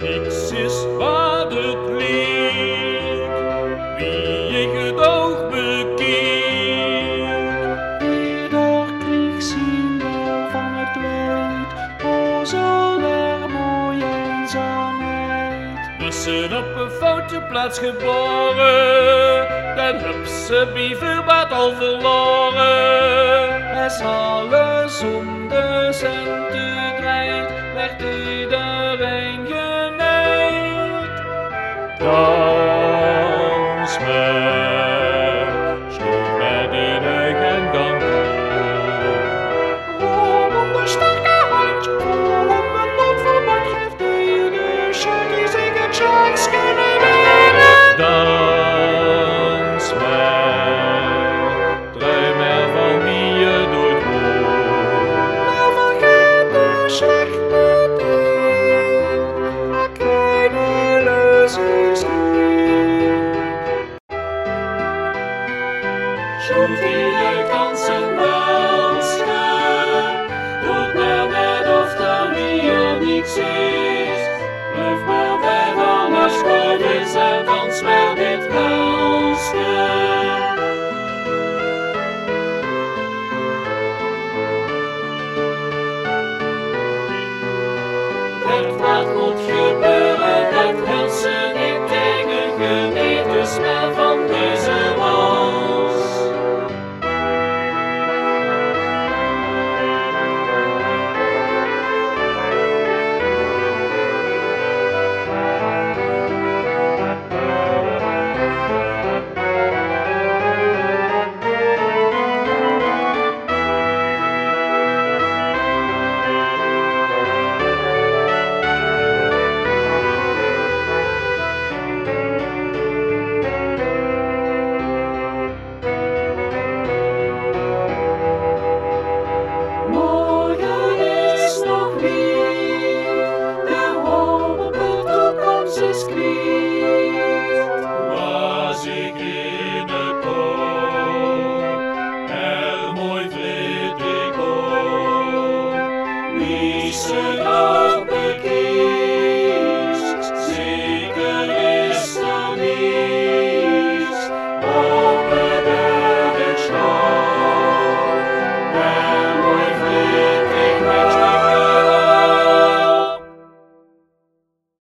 niks is wat het leek, wie ik het oog bekeek. Ieder kreeg zijn deel van het leed, o zo der mooie eenzaamheid. Bussen op een foutje plaats geboren, dan heb ze bieverbaat al verloren. Is alle zondes en te draait, werd iedereen genaaid. Dans me, sloeg met die neuk en dan Om de sterke hand, om het noodverband geeft de shaggy zeker checks kunnen leren. dans me, druim er van wie je nooit hoort. Maar vergeet de slechte dingen, kleine lezers niet. Zoekt ieder kansen dansen, doet maar net of er hier niets is. Blijf maar bij alles goed is en dans maar dit walsje. Het wat moet gebeuren, dat wil ze niet tegen geweten.